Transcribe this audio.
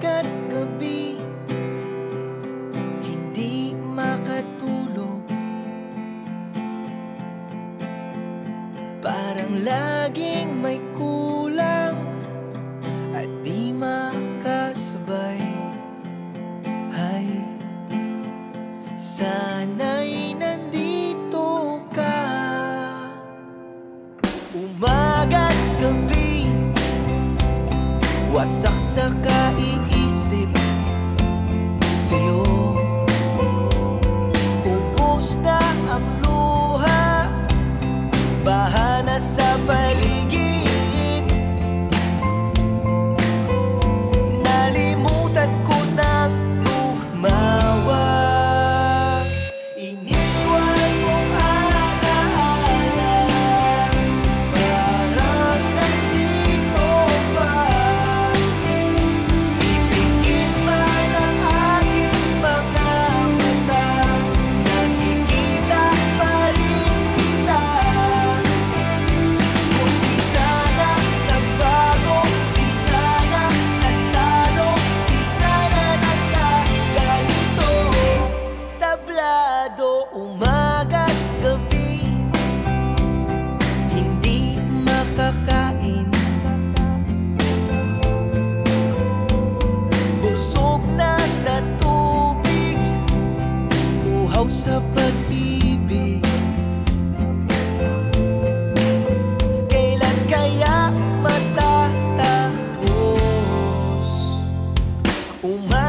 Umaga't gabi, hindi makatulog. Parang laging may kulang at di makasabay. Ay, sana'y nandito ka. Umaga't gabi, wasak sa kaiisip sa'yo. Ubos na ang luha, baha na sa paligid. Nalimutan ko nang tumawa. Iniwan mong alaala, parang nandito pa. Ipikit man ang aking mga mata, nakikita pa rin kita. Kung di sana nagbago, di sana nagtalo, di sana nagkaganito. Tablado, umaga't gabi, hindi makakain. Busog na sa tubig, uhaw sa pag-ibig. Kailan kaya matatapos?